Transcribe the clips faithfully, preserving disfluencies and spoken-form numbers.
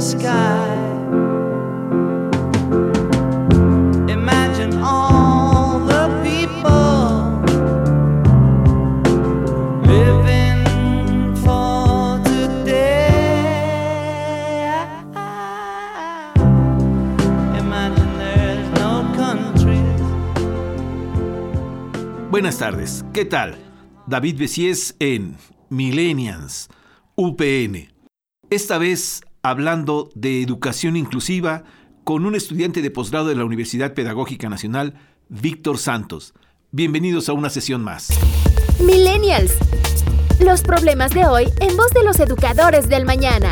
sky. Imagine all the people living for today. Imagine there's no countries. Buenas tardes, ¿qué tal? David Bessiés en Millennials, U P N. Esta vez hablando de educación inclusiva con un estudiante de posgrado de la Universidad Pedagógica Nacional, Víctor Santos. Bienvenidos a una sesión más. Millennials, los problemas de hoy en voz de los educadores del mañana.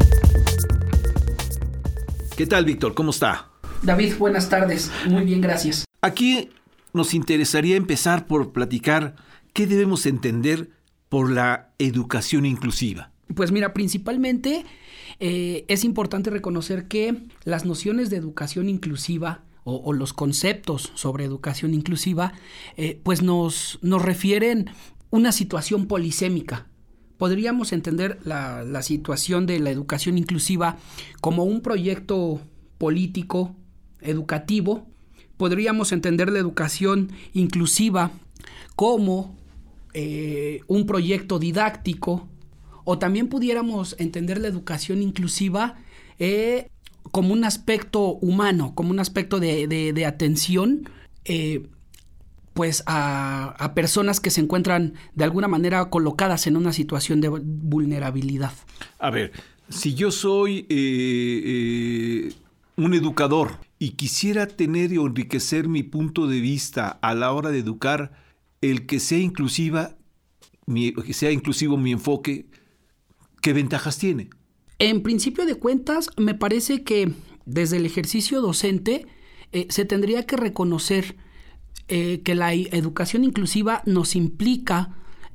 ¿Qué tal, Víctor? ¿Cómo está? David, buenas tardes. Muy bien, gracias. Aquí nos interesaría empezar por platicar qué debemos entender por la educación inclusiva. Pues mira, principalmente eh, es importante reconocer que las nociones de educación inclusiva o, o los conceptos sobre educación inclusiva eh, pues nos, nos refieren una situación polisémica. Podríamos entender la, la situación de la educación inclusiva como un proyecto político, educativo. Podríamos entender la educación inclusiva como eh, un proyecto didáctico, o también pudiéramos entender la educación inclusiva eh, como un aspecto humano, como un aspecto de, de, de atención eh, pues a, a personas que se encuentran de alguna manera colocadas en una situación de vulnerabilidad. A ver, si yo soy eh, eh, un educador y quisiera tener y enriquecer mi punto de vista a la hora de educar, el que sea inclusiva, mi, que sea inclusivo mi enfoque, ¿qué ventajas tiene? En principio de cuentas, me parece que desde el ejercicio docente eh, se tendría que reconocer eh, que la educación inclusiva nos implica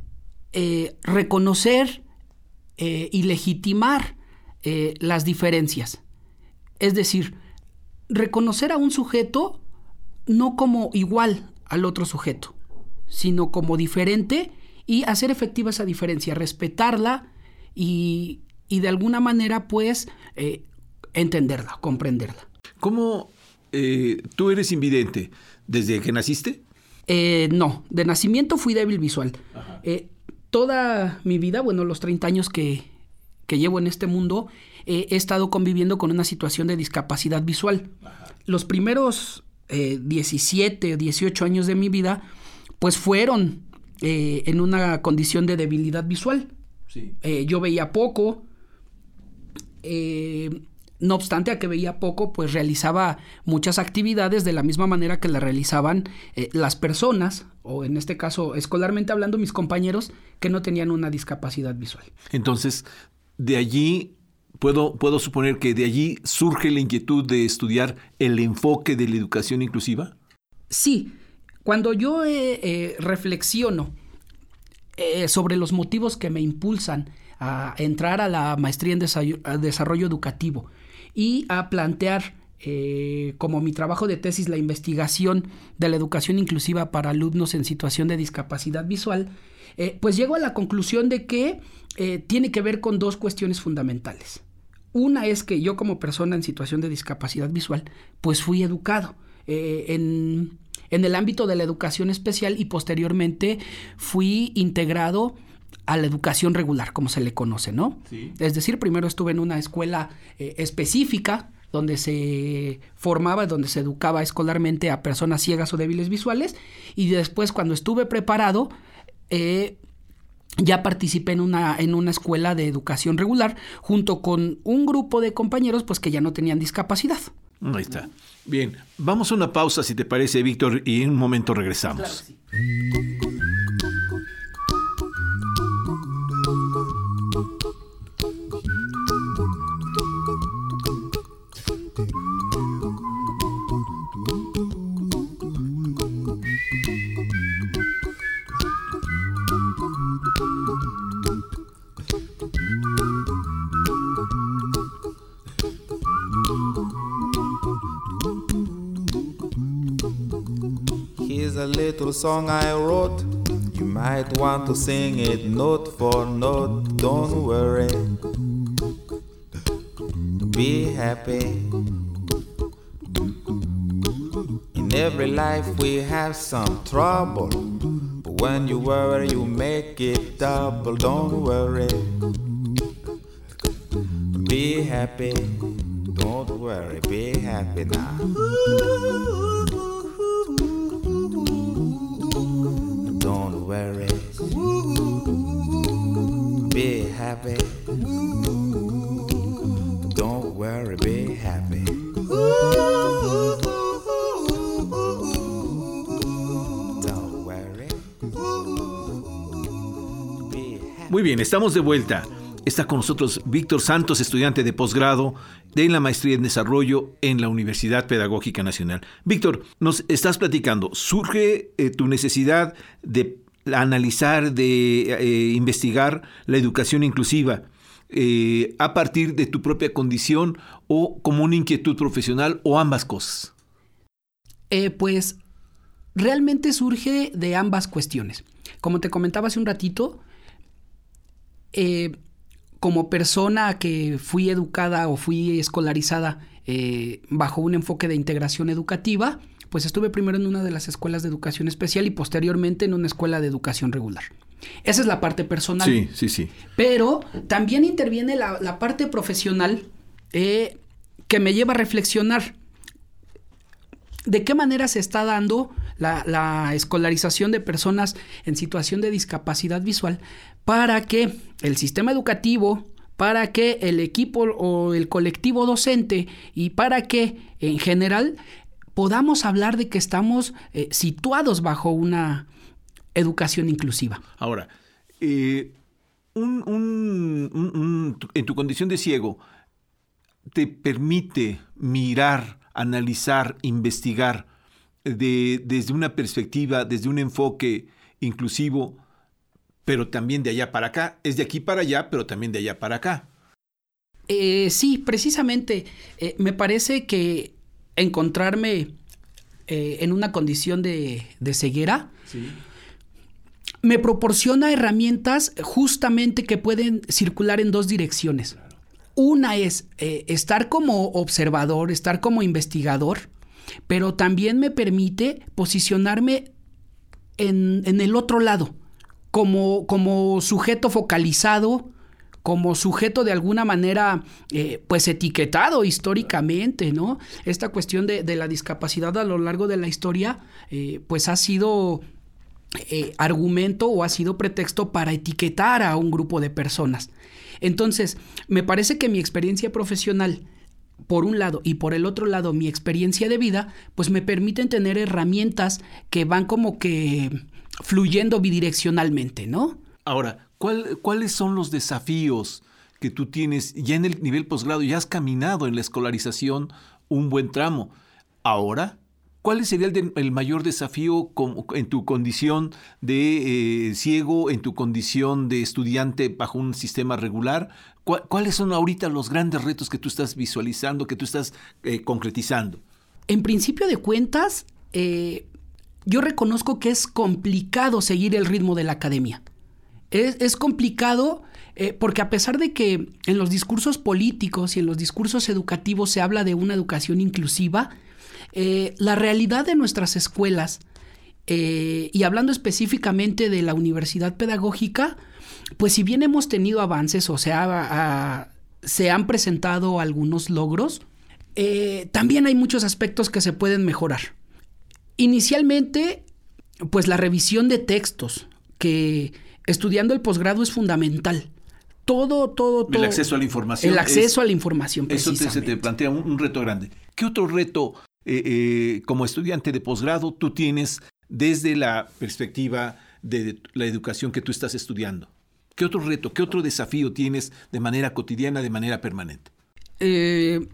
eh, reconocer eh, y legitimar eh, las diferencias. Es decir, reconocer a un sujeto no como igual al otro sujeto, sino como diferente y hacer efectiva esa diferencia, respetarla y, y de alguna manera pues eh, entenderla, comprenderla. ¿Cómo eh, tú eres invidente desde que naciste? Eh, no, de nacimiento fui débil visual. Eh, toda mi vida, bueno, los treinta años que, que llevo en este mundo, eh, he estado conviviendo con una situación de discapacidad visual. Ajá. Los primeros eh, diecisiete o dieciocho años de mi vida pues fueron eh, en una condición de debilidad visual. Sí. Eh, yo veía poco, eh, no obstante a que veía poco, pues realizaba muchas actividades de la misma manera que la realizaban eh, las personas, o en este caso escolarmente hablando, mis compañeros que no tenían una discapacidad visual. Entonces, de allí, ¿puedo, puedo suponer que de allí surge la inquietud de estudiar el enfoque de la educación inclusiva? Sí. Cuando yo eh, eh, reflexiono eh, sobre los motivos que me impulsan a entrar a la maestría en desarrollo, desarrollo educativo y a plantear eh, como mi trabajo de tesis la investigación de la educación inclusiva para alumnos en situación de discapacidad visual, eh, pues llego a la conclusión de que eh, tiene que ver con dos cuestiones fundamentales. Una es que yo como persona en situación de discapacidad visual, pues fui educado eh, en... en el ámbito de la educación especial y posteriormente fui integrado a la educación regular, como se le conoce, ¿no? Sí. Es decir, primero estuve en una escuela eh, específica donde se formaba, donde se educaba escolarmente a personas ciegas o débiles visuales, y después cuando estuve preparado eh, ya participé en una, en una escuela de educación regular junto con un grupo de compañeros pues que ya no tenían discapacidad. Ahí está. Bien, vamos a una pausa si te parece, Víctor, y en un momento regresamos. Claro que sí. Here's a little song I wrote. You might want to sing it note for note. Don't worry. be happy. In every life we have some trouble, but when you worry you make it double. Don't worry, be happy. Don't worry, be happy now. Don't worry, be happy. Don't worry, be happy. Don't worry, be happy. Muy bien, estamos de vuelta. Está con nosotros Víctor Santos, estudiante de posgrado de la maestría en desarrollo en la Universidad Pedagógica Nacional. Víctor, nos estás platicando, surge eh, tu necesidad de analizar, de eh, investigar la educación inclusiva eh, a partir de tu propia condición o como una inquietud profesional o ambas cosas. Eh, pues realmente surge de ambas cuestiones. Como te comentaba hace un ratito, eh, como persona que fui educada o fui escolarizada eh, bajo un enfoque de integración educativa, pues estuve primero en una de las escuelas de educación especial y posteriormente en una escuela de educación regular. Esa es la parte personal. Sí, sí, sí. Pero también interviene la, la parte profesional eh, que me lleva a reflexionar de qué manera se está dando la, la escolarización de personas en situación de discapacidad visual para que el sistema educativo, para que el equipo o el colectivo docente y para que en general podamos hablar de que estamos eh, situados bajo una educación inclusiva. Ahora, eh, un, un, un, un, en tu condición de ciego, ¿te permite mirar, analizar, investigar de, desde una perspectiva, desde un enfoque inclusivo, pero también de allá para acá? Es de aquí para allá, pero también de allá para acá. Eh, sí, precisamente. Eh, me parece que encontrarme eh, en una condición de, de ceguera sí. me proporciona herramientas justamente que pueden circular en dos direcciones. Claro. Una es eh, estar como observador, estar como investigador, pero también me permite posicionarme en, en el otro lado, como, como sujeto focalizado, como sujeto de alguna manera, eh, pues etiquetado históricamente, ¿no? Esta cuestión de, de la discapacidad a lo largo de la historia, eh, pues ha sido eh, argumento o ha sido pretexto para etiquetar a un grupo de personas. Entonces, me parece que mi experiencia profesional, por un lado, y por el otro lado, mi experiencia de vida, pues me permiten tener herramientas que van como que fluyendo bidireccionalmente, ¿no? Ahora, ¿cuál, ¿cuáles son los desafíos que tú tienes ya en el nivel posgrado? Ya has caminado en la escolarización un buen tramo. Ahora, ¿cuál sería el, de, el mayor desafío con, en tu condición de eh, ciego, en tu condición de estudiante bajo un sistema regular? ¿Cu- ¿Cuáles son ahorita los grandes retos que tú estás visualizando, que tú estás eh, concretizando? En principio de cuentas, eh, yo reconozco que es complicado seguir el ritmo de la academia. Es, es complicado eh, porque a pesar de que en los discursos políticos y en los discursos educativos se habla de una educación inclusiva, eh, la realidad de nuestras escuelas, eh, y hablando específicamente de la Universidad Pedagógica, pues si bien hemos tenido avances o sea, a, a, se han presentado algunos logros, eh, también hay muchos aspectos que se pueden mejorar. Inicialmente, pues la revisión de textos, que estudiando el posgrado es fundamental. Todo, todo, todo. El acceso a la información. El acceso es, a la información, precisamente. Eso te, se te plantea un, un reto grande. ¿Qué otro reto, eh, eh, como estudiante de posgrado, tú tienes desde la perspectiva de la educación que tú estás estudiando? ¿Qué otro reto, qué otro desafío tienes de manera cotidiana, de manera permanente? Eh,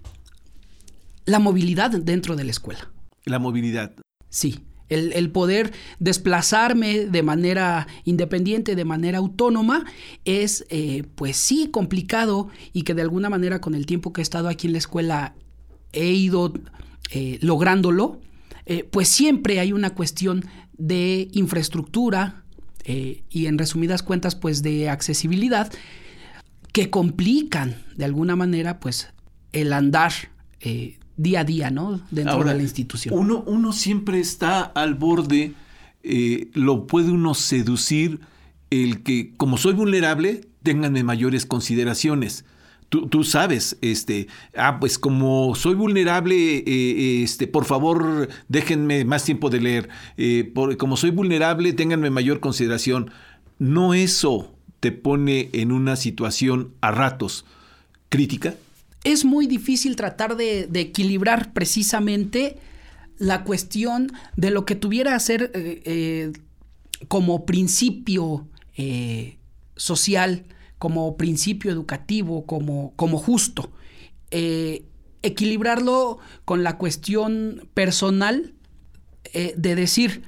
la movilidad dentro de la escuela. La movilidad. Sí. El, el poder desplazarme de manera independiente, de manera autónoma, es, eh, pues sí, complicado y que de alguna manera con el tiempo que he estado aquí en la escuela he ido eh, lográndolo. Eh, pues siempre hay una cuestión de infraestructura eh, y en resumidas cuentas, pues de accesibilidad que complican de alguna manera, pues el andar eh, día a día, ¿no? Dentro Ahora, de la institución. Uno, uno siempre está al borde, eh, lo puede uno seducir el que, como soy vulnerable, ténganme mayores consideraciones. Tú, tú sabes, este, ah, pues como soy vulnerable, eh, este, por favor, déjenme más tiempo de leer. Eh, por, como soy vulnerable, ténganme mayor consideración. No eso te pone en una situación a ratos crítica. Es muy difícil tratar de, de equilibrar precisamente la cuestión de lo que tuviera que ser eh, eh, como principio eh, social, como principio educativo, como, como justo. Eh, equilibrarlo con la cuestión personal eh, de decir,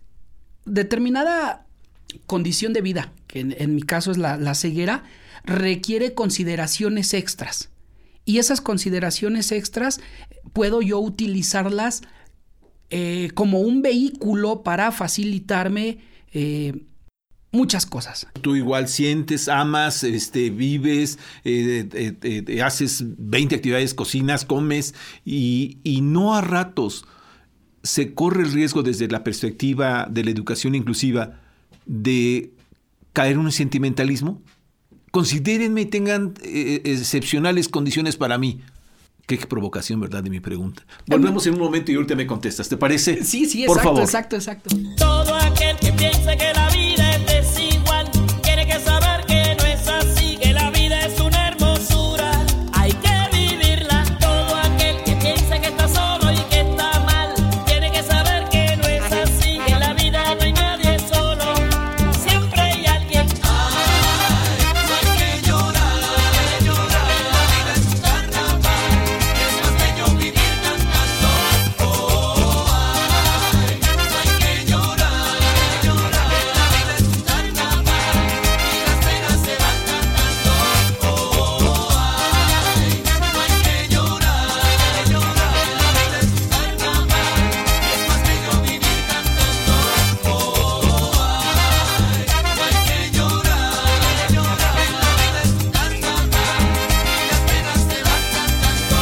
determinada condición de vida, que en, en mi caso es la, la ceguera, requiere consideraciones extras. Y esas consideraciones extras puedo yo utilizarlas eh, como un vehículo para facilitarme eh, muchas cosas. Tú igual sientes, amas, este, vives, eh, eh, eh, haces veinte actividades, cocinas, comes y, y no a ratos se corre el riesgo desde la perspectiva de la educación inclusiva de caer en un sentimentalismo. Considérenme y tengan eh, excepcionales condiciones para mí. Qué provocación, ¿verdad? De mi pregunta. Volvemos en un momento y ahorita me contestas, ¿te parece? Sí, sí, por exacto, favor. exacto, exacto. Todo aquel que piense que la vida es desigual tiene que saber que no es así, que la vida es una hermosura, hay que vivirla. Todo aquel que piense que está solo y que está mal tiene que saber que no es así, que en la vida no hay nadie solo, siempre hay alguien. Ay, no hay que llorar, llorar, la vida es un carnaval, es más bello vivir cantando. Oh, ay, no hay que llorar, llorar, la vida es un carnaval y las penas se van cantando. Oh, ay, no hay que llorar, llorar, la vida es un carnaval, es más bello vivir cantando. Oh, ay, no hay que llorar, llorar, la vida es un carnaval y las penas se van cantando.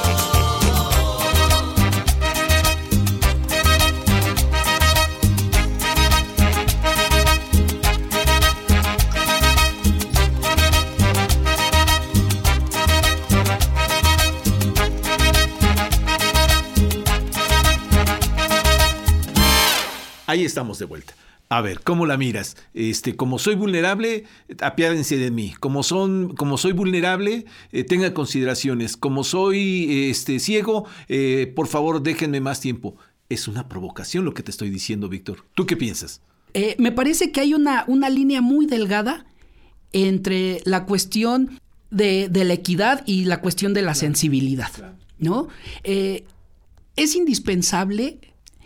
Ahí estamos de vuelta. A ver, ¿cómo la miras? Este, como soy vulnerable, apiádense de mí. Como son, como soy vulnerable, eh, tengan consideraciones. Como soy este, ciego, eh, por favor, déjenme más tiempo. Es una provocación lo que te estoy diciendo, Víctor. ¿Tú qué piensas? Eh, me parece que hay una, una línea muy delgada entre la cuestión de, de la equidad y la cuestión de la claro, sensibilidad, claro. ¿no? Eh, es indispensable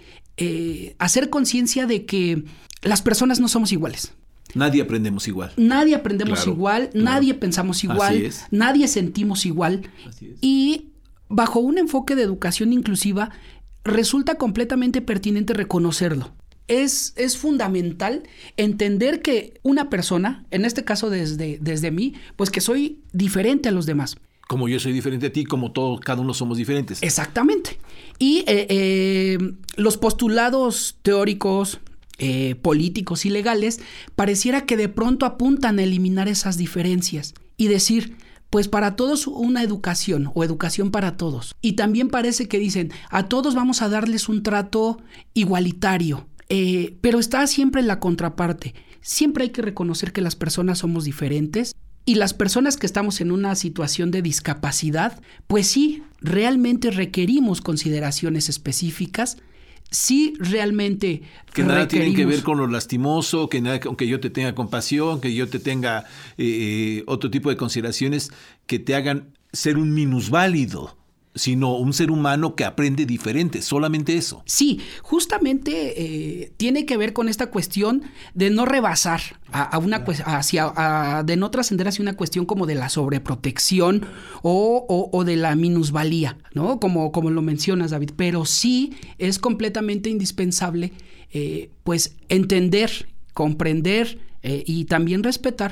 eh, hacer conciencia de que las personas no somos iguales. Nadie aprendemos igual. Nadie aprendemos claro, igual, claro. nadie pensamos igual, nadie sentimos igual. Así es. Y bajo un enfoque de educación inclusiva, resulta completamente pertinente reconocerlo. Es, es fundamental entender que una persona, en este caso desde, desde mí, pues que soy diferente a los demás. Como yo soy diferente a ti, como todos, cada uno somos diferentes. Exactamente. Y eh, eh, los postulados teóricos, eh, políticos y legales, pareciera que de pronto apuntan a eliminar esas diferencias y decir, pues para todos una educación o educación para todos. Y también parece que dicen, a todos vamos a darles un trato igualitario. Eh, pero está siempre en la contraparte. Siempre hay que reconocer que las personas somos diferentes y las personas que estamos en una situación de discapacidad, pues sí, realmente requerimos consideraciones específicas. Sí, realmente que nada tiene que ver con lo lastimoso, que nada, aunque yo te tenga compasión, que yo te tenga eh, otro tipo de consideraciones que te hagan ser un minusválido, sino un ser humano que aprende diferente, solamente eso. Sí, justamente eh, tiene que ver con esta cuestión de no rebasar a, a una claro. hacia, a, de no trascender hacia una cuestión como de la sobreprotección o, o, o de la minusvalía, ¿no? Como, como lo mencionas, David. Pero sí es completamente indispensable, eh, pues, entender, comprender eh, y también respetar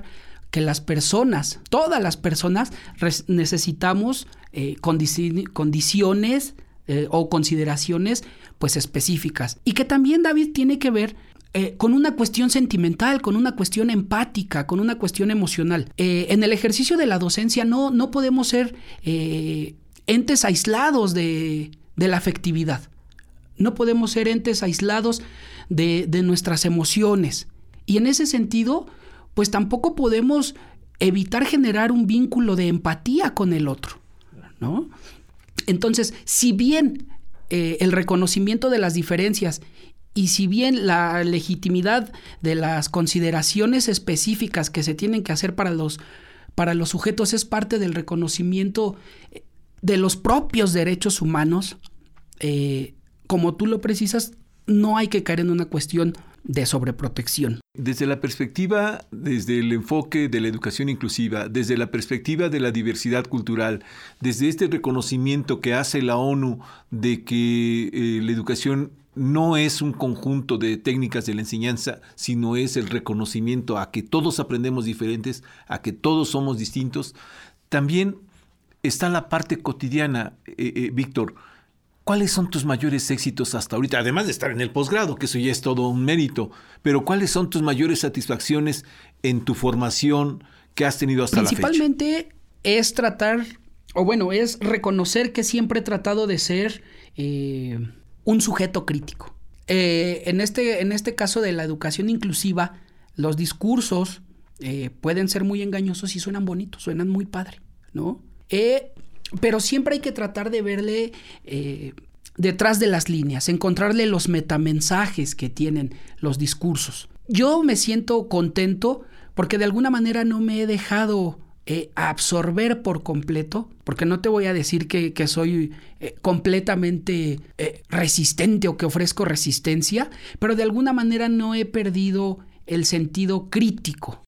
que las personas, todas las personas, res- necesitamos eh, condici- condiciones eh, o consideraciones pues específicas. Y que también, David, tiene que ver eh, con una cuestión sentimental, con una cuestión empática, con una cuestión emocional. Eh, en el ejercicio de la docencia no, no podemos ser eh, entes aislados de, de la afectividad. No podemos ser entes aislados de, de nuestras emociones. Y en ese sentido, pues tampoco podemos evitar generar un vínculo de empatía con el otro, ¿no? Entonces, si bien eh, el reconocimiento de las diferencias y si bien la legitimidad de las consideraciones específicas que se tienen que hacer para los, para los sujetos es parte del reconocimiento de los propios derechos humanos, eh, como tú lo precisas, no hay que caer en una cuestión de sobreprotección. Desde la perspectiva, desde el enfoque de la educación inclusiva, desde la perspectiva de la diversidad cultural, desde este reconocimiento que hace la ONU de que eh, la educación no es un conjunto de técnicas de la enseñanza, sino es el reconocimiento a que todos aprendemos diferentes, a que todos somos distintos, también está la parte cotidiana, eh, eh, Víctor. ¿Cuáles son tus mayores éxitos hasta ahorita? Además de estar en el posgrado, que eso ya es todo un mérito, pero ¿cuáles son tus mayores satisfacciones en tu formación que has tenido hasta la fecha? Principalmente es tratar, o bueno, es reconocer que siempre he tratado de ser eh, un sujeto crítico. Eh, en, este, en este caso de la educación inclusiva, los discursos eh, pueden ser muy engañosos y suenan bonitos, suenan muy padre, ¿no? Eh, Pero siempre hay que tratar de verle eh, detrás de las líneas, encontrarle los metamensajes que tienen los discursos. Yo me siento contento porque de alguna manera no me he dejado eh, absorber por completo, porque no te voy a decir que, que soy eh, completamente eh, resistente o que ofrezco resistencia, pero de alguna manera no he perdido el sentido crítico.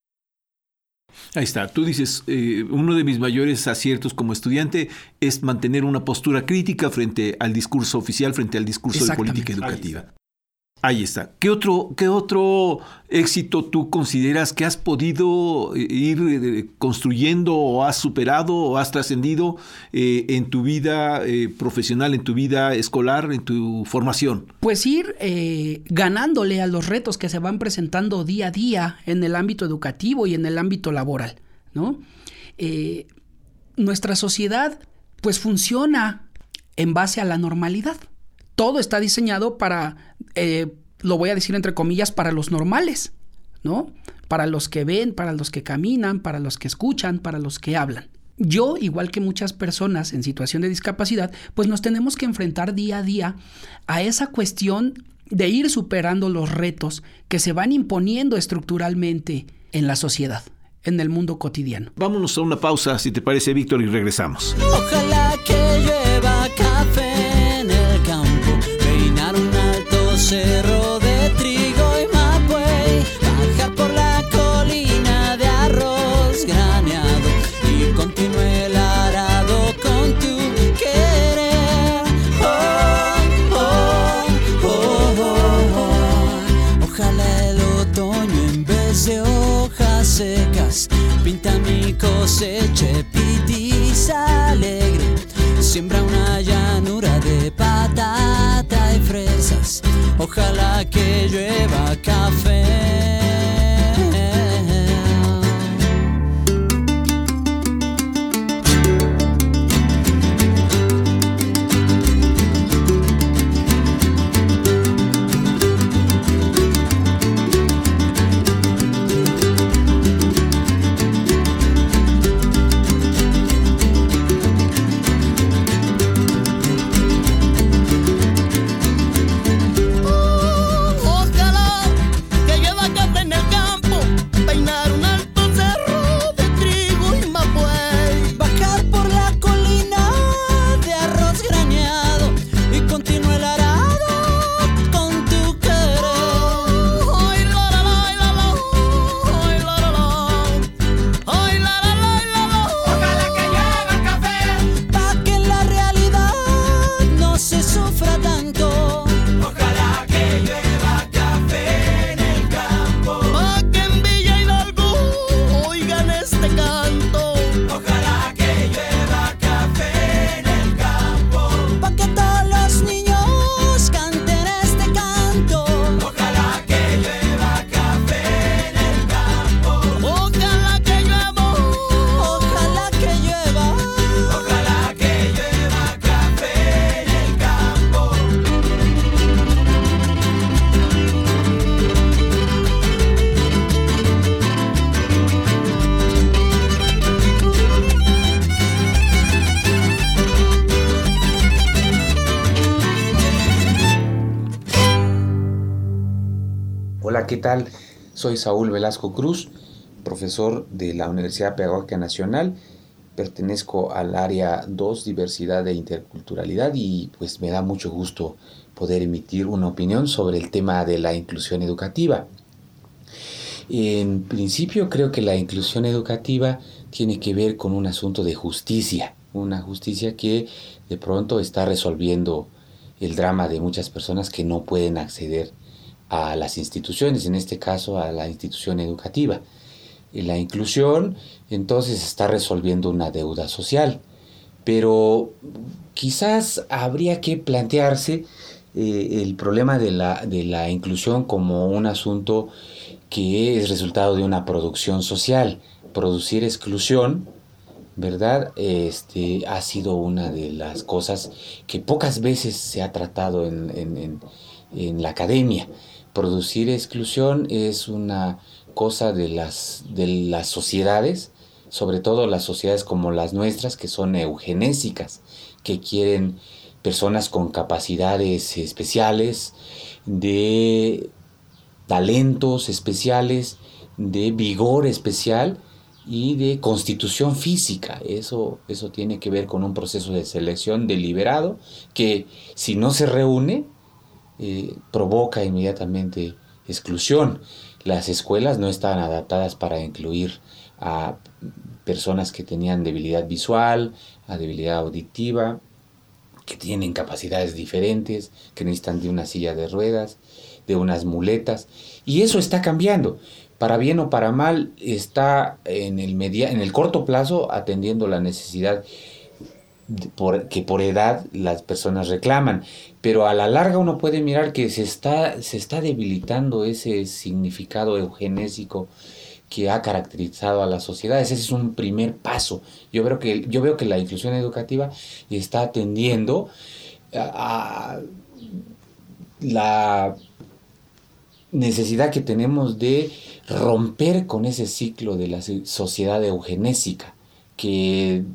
Ahí está, tú dices, eh, uno de mis mayores aciertos como estudiante es mantener una postura crítica frente al discurso oficial, frente al discurso de política educativa. Ahí está. ¿Qué otro, qué otro éxito tú consideras que has podido ir eh, construyendo o has superado o has trascendido eh, en tu vida eh, profesional, en tu vida escolar, en tu formación? Pues ir eh, ganándole a los retos que se van presentando día a día en el ámbito educativo y en el ámbito laboral, ¿no? Eh, nuestra sociedad pues funciona en base a la normalidad. Todo está diseñado para, eh, lo voy a decir entre comillas, para los normales, ¿no? Para los que ven, para los que caminan, para los que escuchan, para los que hablan. Yo, igual que muchas personas en situación de discapacidad, pues nos tenemos que enfrentar día a día a esa cuestión de ir superando los retos que se van imponiendo estructuralmente en la sociedad, en el mundo cotidiano. Vámonos a una pausa, si te parece, Víctor, y regresamos. Ojalá que llueva café en el campo, peinar un alto cerro de trigo y mapuey, bajar por la colina de arroz graneado y continuar el arado con tu querer. Oh, oh, oh, oh, oh. Ojalá el otoño en vez de hojas secas pinta mi cosecha pitiza alegre, siembra una llanura de patata y fresas. Ojalá que llueva café. Ojalá que llueva café en el campo. Hola, ¿qué tal? Soy Saúl Velasco Cruz, profesor de la Universidad Pedagógica Nacional. Pertenezco al área dos, diversidad e interculturalidad, y pues me da mucho gusto poder emitir una opinión sobre el tema de la inclusión educativa. En principio creo que la inclusión educativa tiene que ver con un asunto de justicia, una justicia que de pronto está resolviendo el drama de muchas personas que no pueden acceder a las instituciones, en este caso a la institución educativa. La inclusión entonces está resolviendo una deuda social, pero quizás habría que plantearse eh, el problema de la, de la inclusión como un asunto que es resultado de una producción social. Producir exclusión, ¿verdad? Este, ha sido una de las cosas que pocas veces se ha tratado en, en, en, en la academia. Producir exclusión es una cosa de las, de las sociedades, sobre todo las sociedades como las nuestras, que son eugenésicas, que quieren personas con capacidades especiales, de talentos especiales, de vigor especial y de constitución física. Eso, eso tiene que ver con un proceso de selección deliberado que, si no se reúne, eh, provoca inmediatamente exclusión. Las escuelas no estaban adaptadas para incluir a personas que tenían debilidad visual, a debilidad auditiva, que tienen capacidades diferentes, que necesitan de una silla de ruedas, de unas muletas, y eso está cambiando. Para bien o para mal, está en el, media, en el corto plazo atendiendo la necesidad de, por, que por edad las personas reclaman, pero a la larga uno puede mirar que se está, se está debilitando ese significado eugenésico que ha caracterizado a las sociedades. Ese es un primer paso. Yo veo que, yo veo que la inclusión educativa está atendiendo a, a la necesidad que tenemos de romper con ese ciclo de la sociedad eugenésica que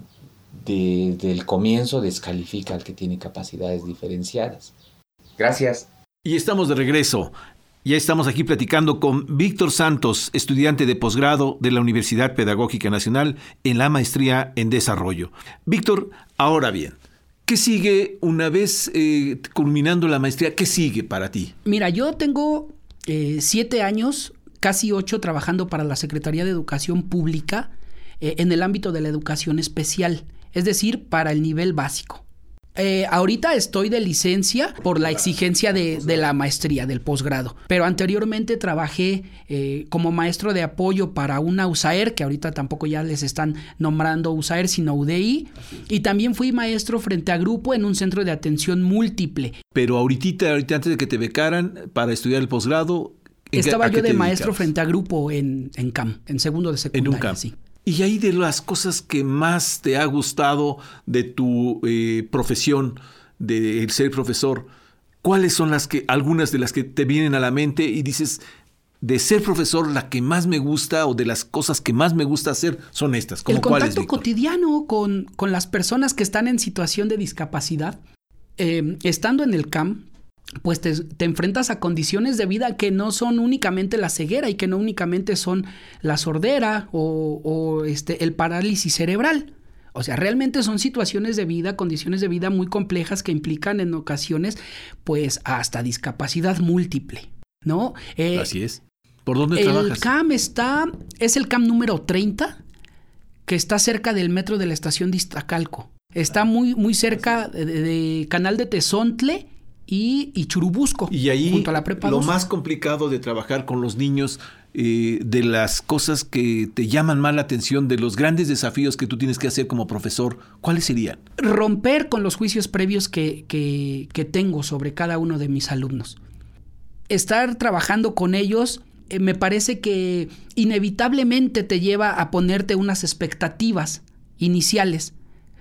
desde el comienzo descalifica al que tiene capacidades diferenciadas. Gracias. Y estamos de regreso. Ya estamos aquí platicando con Víctor Santos, estudiante de posgrado de la Universidad Pedagógica Nacional en la maestría en desarrollo. Víctor, ahora bien, ¿qué sigue una vez eh, culminando la maestría? ¿Qué sigue para ti? Mira, yo tengo eh, siete años, casi ocho, trabajando para la Secretaría de Educación Pública eh, en el ámbito de la educación especial, es decir, para el nivel básico. Eh, ahorita estoy de licencia por la exigencia de, de la maestría, del posgrado, pero anteriormente trabajé eh, como maestro de apoyo para una U S A E R, que ahorita tampoco ya les están nombrando U S A E R, sino U D I, y también fui maestro frente a grupo en un centro de atención múltiple. Pero ahorita, ahorita antes de que te becaran para estudiar el posgrado, estaba yo de maestro frente a grupo en, en C A M, en segundo de secundaria. En un C A M. Sí. Y ahí, de las cosas que más te ha gustado de tu eh, profesión, de ser profesor, ¿cuáles son las que, algunas de las que te vienen a la mente y dices, de ser profesor, la que más me gusta o de las cosas que más me gusta hacer son estas? ¿Cómo el contacto cuáles, Víctor? cotidiano con, con las personas que están en situación de discapacidad. Eh, estando en el C A M, pues te, te enfrentas a condiciones de vida que no son únicamente la ceguera y que no únicamente son la sordera o, o este, el parálisis cerebral. O sea, realmente son situaciones de vida, condiciones de vida muy complejas que implican en ocasiones, pues, hasta discapacidad múltiple, ¿no? Eh, Así es. ¿Por dónde el trabajas? El C A M está, es el C A M número treinta, que está cerca del metro de la estación de Iztacalco. Está muy, muy cerca de, de Canal de Tezontle y, y Churubusco, y ahí junto a la prepa lo dos. más complicado de trabajar con los niños, eh, de las cosas que te llaman más la atención, de los grandes desafíos que tú tienes que hacer como profesor, ¿cuáles serían? Romper con los juicios previos que, que, que tengo sobre cada uno de mis alumnos. Estar trabajando con ellos eh, me parece que inevitablemente te lleva a ponerte unas expectativas iniciales.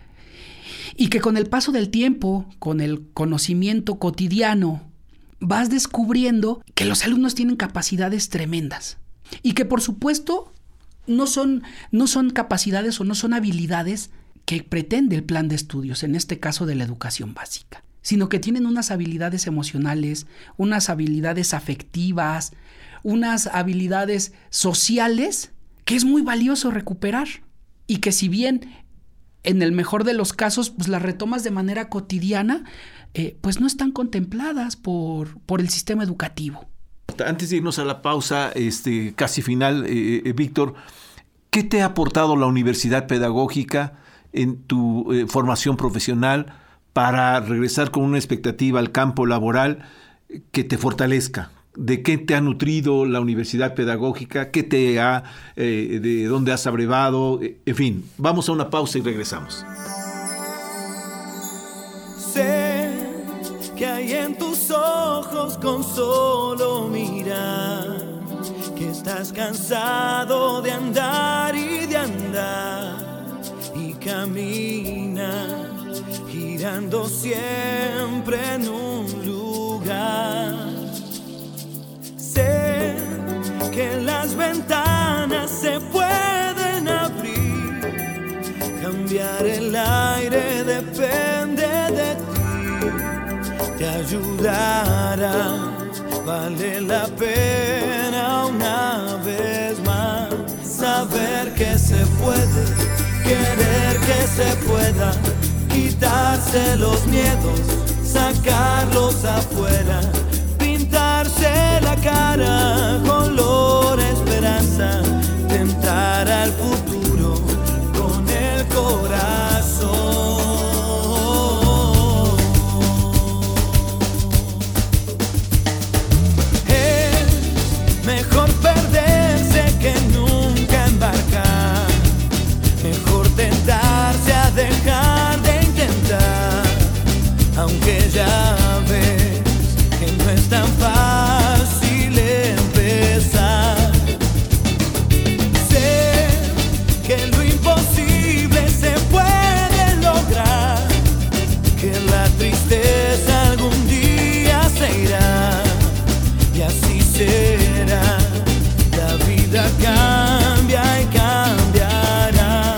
Y que con el paso del tiempo, con el conocimiento cotidiano, vas descubriendo que los alumnos tienen capacidades tremendas. Y que, por supuesto, no son, no son capacidades o no son habilidades que pretende el plan de estudios, en este caso de la educación básica, sino que tienen unas habilidades emocionales, unas habilidades afectivas, unas habilidades sociales que es muy valioso recuperar y que si bien en el mejor de los casos pues las retomas de manera cotidiana, eh, pues no están contempladas por, por el sistema educativo. Antes de irnos a la pausa este, casi final, eh, eh, Víctor, ¿qué te ha aportado la universidad pedagógica en tu eh, formación profesional para regresar con una expectativa al campo laboral que te fortalezca? ¿De qué te ha nutrido la universidad pedagógica? ¿Qué te ha, eh, de dónde has abrevado? En fin, vamos a una pausa y regresamos. Sé que hay en tus ojos con solo mirar, que estás cansado de andar y de andar, y caminas girando siempre en un lugar. Sé que las ventanas se pueden abrir, cambiar el aire depende de ti, te ayudará, vale la pena una vez más saber que se puede, querer que se pueda, quitarse los miedos, sacarlos afuera, pintarse la cara, color esperanza, tentar al futuro con el corazón. Es mejor perderse que nunca embarcar, mejor tentarse a dejar de intentar, aunque ya ves que no es tan fácil empezar. Sé que lo imposible se puede lograr, que la tristeza algún día se irá, y así será. La vida cambia y cambiará,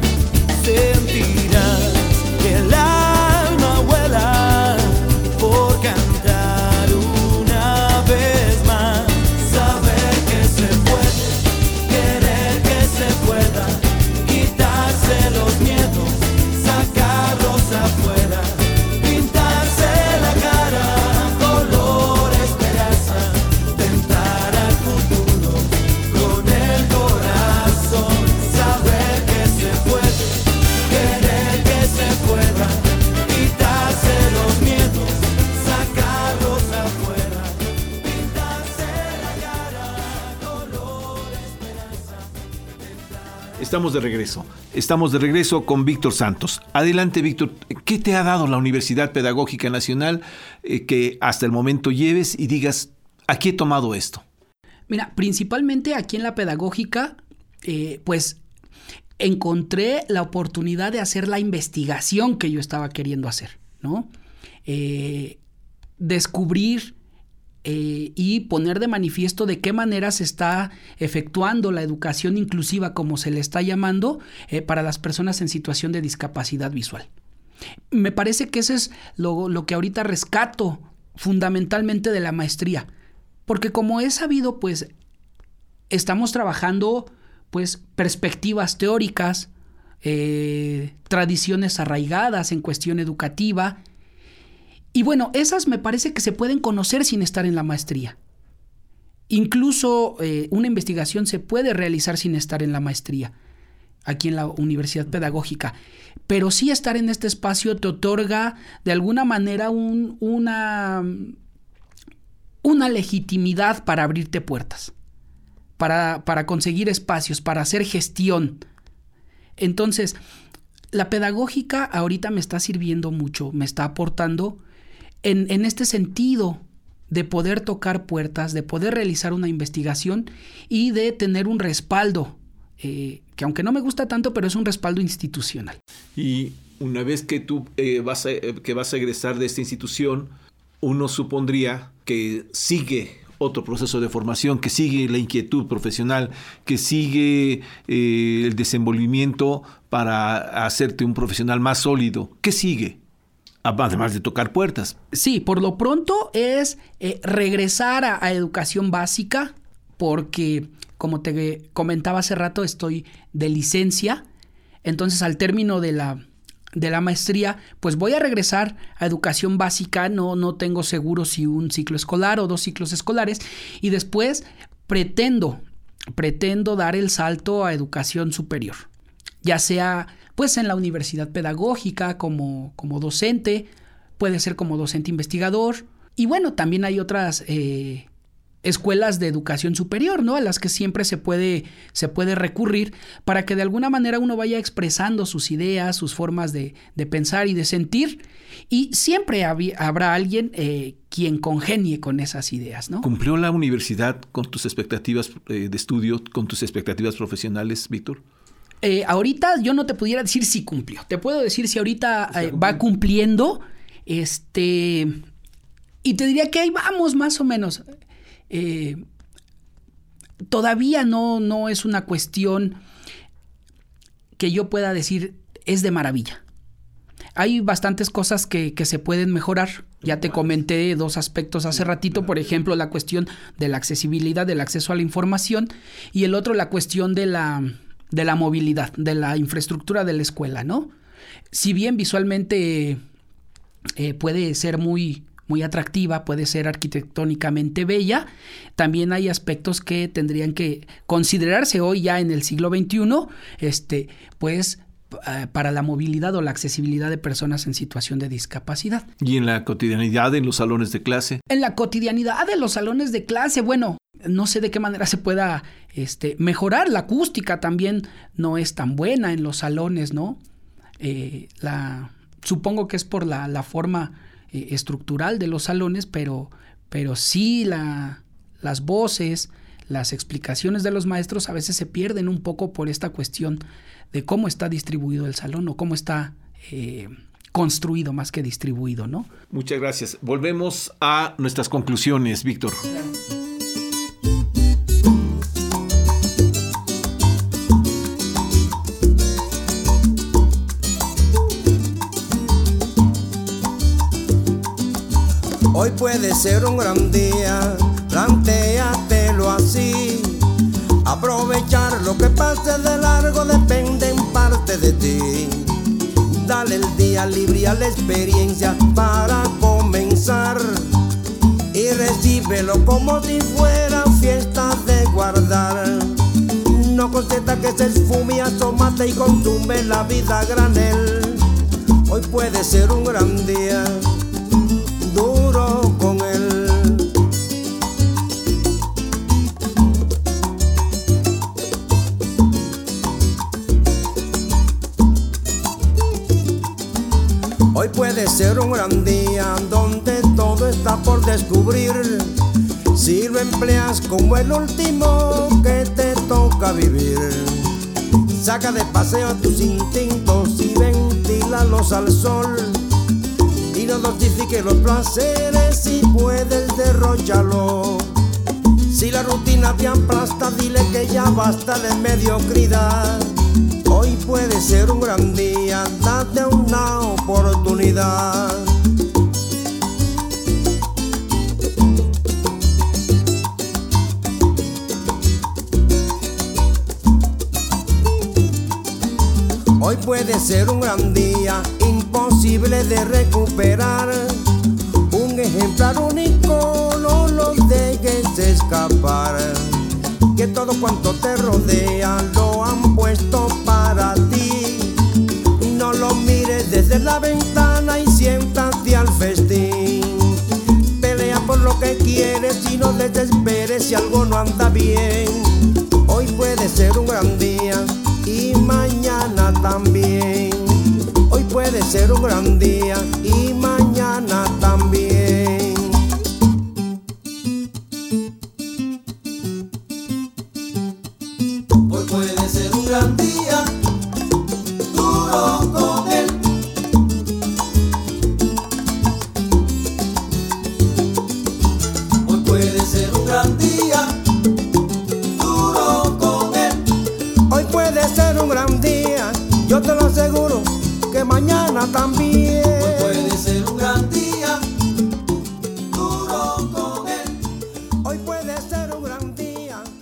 sentirás que el alma vuela por cantar una vez más, saber que se puede, querer que se pueda, quitarse los miedos, sacarlos afuera, pintarse la cara, color esperanza, tentar al futuro con el corazón, saber que se puede, querer que se pueda, quitarse los miedos, sacarlos afuera, pintarse la cara, color esperanza. Estamos de regreso. Estamos de regreso con Víctor Santos. Adelante, Víctor. ¿Qué te ha dado la Universidad Pedagógica Nacional eh, que hasta el momento lleves y digas, aquí he tomado esto? Mira, principalmente aquí en la pedagógica, eh, pues encontré la oportunidad de hacer la investigación que yo estaba queriendo hacer, ¿no? Eh, descubrir eh, y poner de manifiesto de qué manera se está efectuando la educación inclusiva, como se le está llamando, eh, para las personas en situación de discapacidad visual. Me parece que eso es lo, lo que ahorita rescato fundamentalmente de la maestría, porque como he sabido, pues estamos trabajando pues perspectivas teóricas, eh, tradiciones arraigadas en cuestión educativa. Y bueno, esas me parece que se pueden conocer sin estar en la maestría. Incluso eh, una investigación se puede realizar sin estar en la maestría, aquí en la Universidad Pedagógica. Pero sí estar en este espacio te otorga de alguna manera un, una, una legitimidad para abrirte puertas, para, para conseguir espacios, para hacer gestión. Entonces, la pedagógica ahorita me está sirviendo mucho, me está aportando en, en este sentido de poder tocar puertas, de poder realizar una investigación y de tener un respaldo, eh, que aunque no me gusta tanto, pero es un respaldo institucional. Y una vez que tú eh, vas a, eh, que vas a egresar de esta institución, uno supondría que sigue otro proceso de formación, que sigue la inquietud profesional, que sigue eh, el desenvolvimiento para hacerte un profesional más sólido. ¿Qué sigue? Además de tocar puertas. Sí, por lo pronto es eh, regresar a, a educación básica, porque, como te comentaba hace rato, estoy de licencia. Entonces, al término de la, de la maestría, pues voy a regresar a educación básica. No, no tengo seguro si un ciclo escolar o dos ciclos escolares. Y después pretendo, pretendo dar el salto a educación superior. Ya sea pues en la universidad pedagógica como, como docente, puede ser como docente investigador. Y bueno, también hay otras eh, escuelas de educación superior, ¿no? A las que siempre se puede, se puede recurrir para que de alguna manera uno vaya expresando sus ideas, sus formas de, de pensar y de sentir. Y siempre hab- habrá alguien eh, quien congenie con esas ideas, ¿no? ¿Cumplió la universidad con tus expectativas eh, de estudio, con tus expectativas profesionales, Víctor? Eh, ahorita yo no te pudiera decir si cumplió. Te puedo decir si ahorita eh, va cumpliendo. Este, y te diría que ahí vamos más o menos. Eh, todavía no, no es una cuestión que yo pueda decir es de maravilla. Hay bastantes cosas que, que se pueden mejorar. Ya te comenté dos aspectos hace ratito, por ejemplo, la cuestión de la accesibilidad, del acceso a la información, y el otro, la cuestión de la, de la movilidad, de la infraestructura de la escuela, ¿no? Si bien visualmente eh, puede ser muy, muy atractiva, puede ser arquitectónicamente bella, también hay aspectos que tendrían que considerarse hoy ya en el siglo veintiuno, este, pues, para la movilidad o la accesibilidad de personas en situación de discapacidad. ¿Y en la cotidianidad, en los salones de clase? En la cotidianidad de los salones de clase, bueno, no sé de qué manera se pueda este, mejorar. La acústica también no es tan buena en los salones, ¿no? Eh, la, supongo que es por la, la forma eh, estructural de los salones, pero, pero sí la, las voces, las explicaciones de los maestros a veces se pierden un poco por esta cuestión de cómo está distribuido el salón o cómo está eh, construido más que distribuido, ¿no? Muchas gracias. Volvemos a nuestras conclusiones, Víctor. Hoy puede ser un gran día, plantéatelo así. Aprovechar lo que pase de largo depende en parte de ti. Dale el día libre a la experiencia para comenzar y recíbelo como si fuera fiesta de guardar. No consienta que se esfume y asómate y consume la vida a granel. Hoy puede ser un gran día, duro con él. Hoy puede ser un gran día donde todo está por descubrir. Si lo empleas como el último que te toca vivir, saca de paseo tus instintos y ventílalos al sol. Y no dosifique los placeres si puedes derrocharlo. Si la rutina te aplasta, dile que ya basta de mediocridad. Hoy puede ser un gran día, date una oportunidad. Hoy puede ser un gran día, imposible de recuperar. Un ejemplar único, no lo dejes escapar. Que todo cuanto te rodea lo han puesto para ti. No lo mires desde la ventana y siéntate al festín. Pelea por lo que quieres y no desesperes si algo no anda bien. Hoy puede ser un gran día y mañana también. Hoy puede ser un gran día y mañana también. Hoy puede ser un gran día, duro con él. Hoy puede ser un gran día, duro con él. Hoy puede ser un gran día, yo te lo aseguro que mañana también. Hoy puede ser un gran día, duro con él. Hoy puede ser un gran día.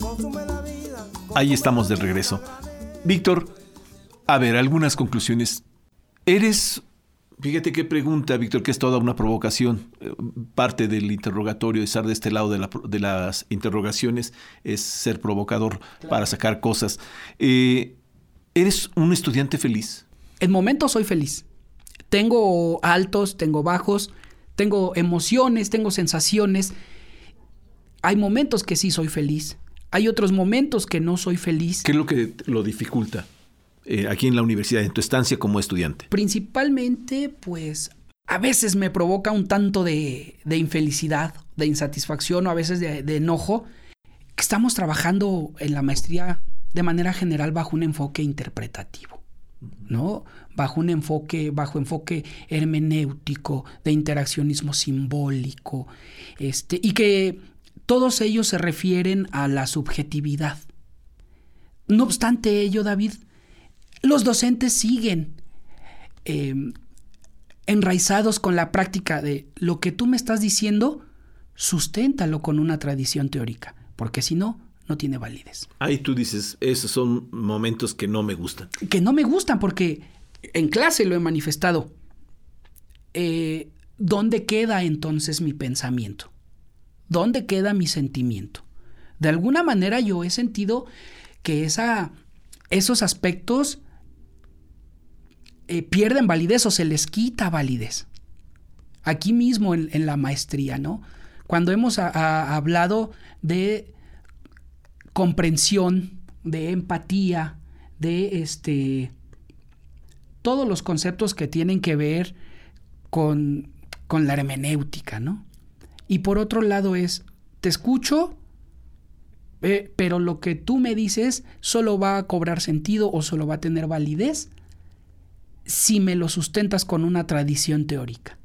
Ahí estamos de regreso. Víctor, a ver, algunas conclusiones. Eres, fíjate qué pregunta, Víctor, que es toda una provocación. Parte del interrogatorio, estar de este lado de, la, de las interrogaciones, es ser provocador, claro, para sacar cosas. Eh, ¿Eres un estudiante feliz? En momentos soy feliz. Tengo altos, tengo bajos, tengo emociones, tengo sensaciones. Hay momentos que sí soy feliz. Hay otros momentos que no soy feliz. ¿Qué es lo que lo dificulta eh, aquí en la universidad, en tu estancia como estudiante? Principalmente, pues, a veces me provoca un tanto de, de infelicidad, de insatisfacción o a veces de, de enojo. Que estamos trabajando en la maestría de manera general bajo un enfoque interpretativo, ¿no? Bajo un enfoque, bajo enfoque hermenéutico, de interaccionismo simbólico, este, y que todos ellos se refieren a la subjetividad. No obstante ello, David, los docentes siguen eh, enraizados con la práctica de lo que tú me estás diciendo, susténtalo con una tradición teórica, porque si no, no tiene validez. Ahí tú dices, esos son momentos que no me gustan. Que no me gustan porque en clase lo he manifestado. Eh, ¿Dónde queda entonces mi pensamiento? ¿Dónde queda mi sentimiento? De alguna manera yo he sentido que esa, esos aspectos eh, pierden validez o se les quita validez. Aquí mismo en, en la maestría, ¿no? Cuando hemos a, a, hablado de comprensión, de empatía, de este, todos los conceptos que tienen que ver con, con la hermenéutica, ¿no? Y por otro lado es, te escucho, eh, pero lo que tú me dices solo va a cobrar sentido o solo va a tener validez si me lo sustentas con una tradición teórica.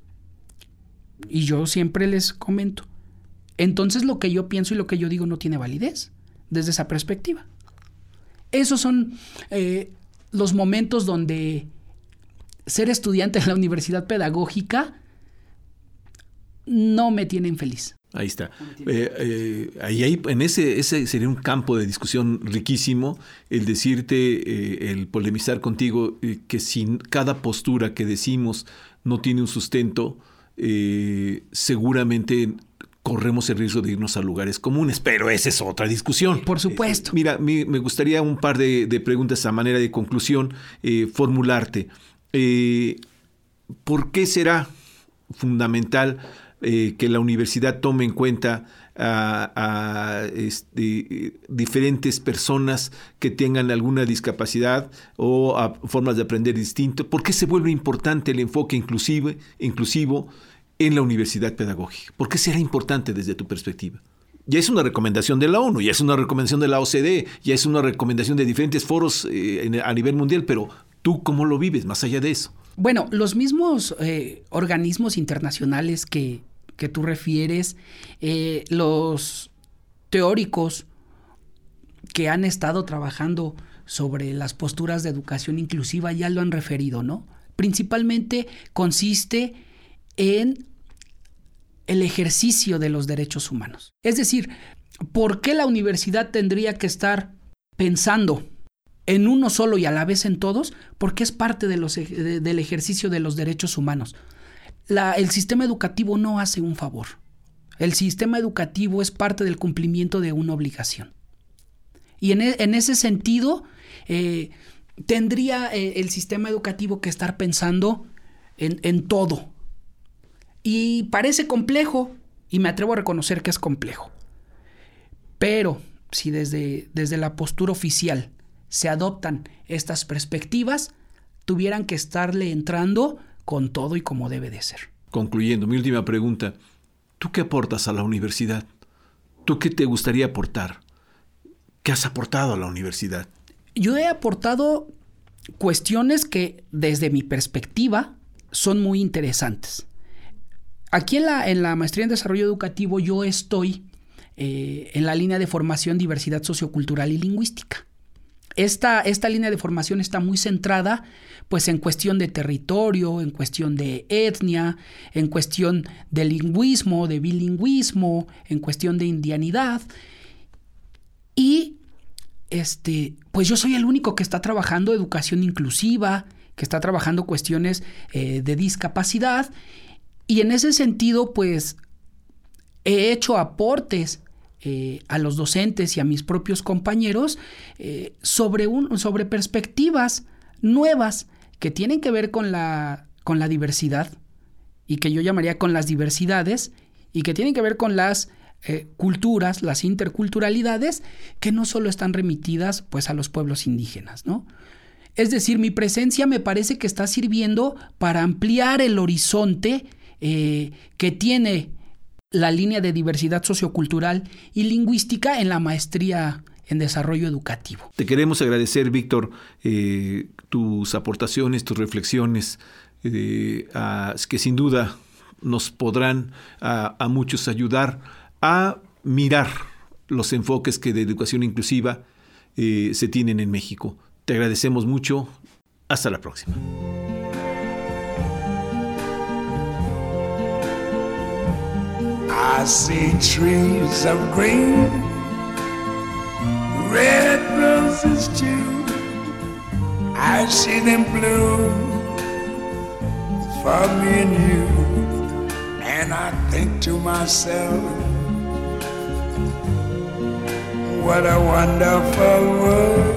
Y yo siempre les comento, entonces lo que yo pienso y lo que yo digo no tiene validez desde esa perspectiva. Esos son eh, los momentos donde ser estudiante en la universidad pedagógica no me tienen feliz. Ahí está. Eh, eh, ahí, ahí, en ese, ese sería un campo de discusión riquísimo, el decirte, eh, el polemizar contigo, eh, que si cada postura que decimos no tiene un sustento, eh, seguramente corremos el riesgo de irnos a lugares comunes, pero esa es otra discusión. Por supuesto. Eh, mira, mi, me gustaría un par de, de preguntas a manera de conclusión, eh, formularte. Eh, ¿Por qué será fundamental Eh, que la universidad tome en cuenta a, a este, diferentes personas que tengan alguna discapacidad o a formas de aprender distinto? ¿Por qué se vuelve importante el enfoque inclusive, inclusivo en la universidad pedagógica? ¿Por qué será importante desde tu perspectiva? Ya es una recomendación de la ONU, ya es una recomendación de la O C D, ya es una recomendación de diferentes foros eh, en, a nivel mundial, pero ¿tú cómo lo vives más allá de eso? Bueno, los mismos eh, organismos internacionales que que tú refieres, eh, los teóricos que han estado trabajando sobre las posturas de educación inclusiva ya lo han referido, ¿no? Principalmente consiste en el ejercicio de los derechos humanos. Es decir, ¿por qué la universidad tendría que estar pensando en uno solo y a la vez en todos? Porque es parte de los, de, del ejercicio de los derechos humanos. La, el sistema educativo no hace un favor. El sistema educativo es parte del cumplimiento de una obligación. Y en, e, en ese sentido, eh, tendría eh, el sistema educativo que estar pensando en, en todo. Y parece complejo, y me atrevo a reconocer que es complejo. Pero si desde, desde la postura oficial se adoptan estas perspectivas, tuvieran que estarle entrando con todo y como debe de ser. Concluyendo, mi última pregunta. ¿Tú qué aportas a la universidad? ¿Tú qué te gustaría aportar? ¿Qué has aportado a la universidad? Yo he aportado cuestiones que, desde mi perspectiva, son muy interesantes. Aquí en la, en la Maestría en Desarrollo Educativo yo estoy eh, en la línea de formación Diversidad Sociocultural y Lingüística. Esta, esta línea de formación está muy centrada pues, en cuestión de territorio, en cuestión de etnia, en cuestión de lingüismo, de bilingüismo, en cuestión de indianidad. Y este, pues yo soy el único que está trabajando educación inclusiva, que está trabajando cuestiones eh, de discapacidad, y en ese sentido, pues, he hecho aportes eh, a los docentes y a mis propios compañeros eh, sobre, un, sobre perspectivas nuevas que tienen que ver con la, con la diversidad, y que yo llamaría con las diversidades, y que tienen que ver con las eh, culturas, las interculturalidades, que no solo están remitidas pues a los pueblos indígenas, ¿no? Es decir, mi presencia me parece que está sirviendo para ampliar el horizonte eh, que tiene la línea de diversidad sociocultural y lingüística en la maestría en desarrollo educativo. Te queremos agradecer, Víctor, eh, tus aportaciones, tus reflexiones, eh, a, que sin duda nos podrán a, a muchos ayudar a mirar los enfoques que de educación inclusiva eh, se tienen en México. Te agradecemos mucho. Hasta la próxima. I see trees of green, red roses too. I see them bloom for me and you. And I think to myself, what a wonderful world.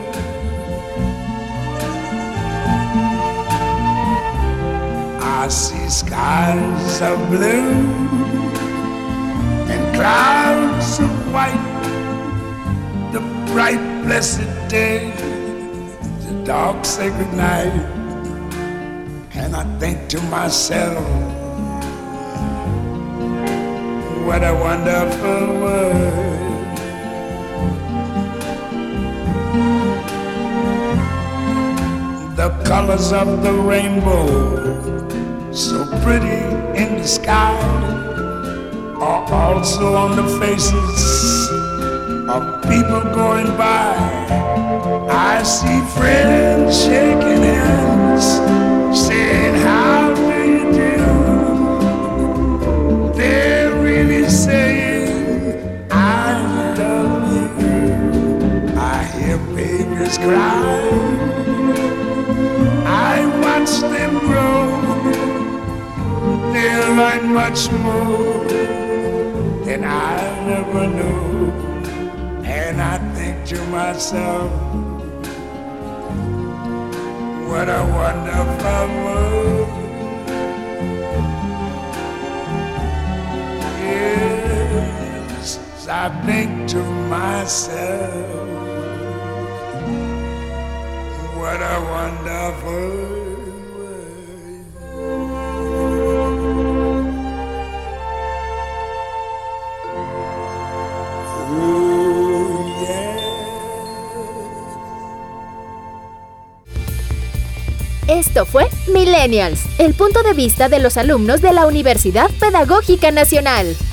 I see skies of blue and clouds of white, the bright blessed day, the dark sacred night. And I think to myself, what a wonderful world. The colors of the rainbow, so pretty in the sky, are also on the faces of people going by. I see friends shaking hands, saying, how do you do? They're really saying, I love you. I hear babies cry, I watch them grow. They'll learn much more than I never knew. And I think to myself, what a wonderful world. Yes, I think to myself, what a wonderful world. Esto fue Millennials, el punto de vista de los alumnos de la Universidad Pedagógica Nacional.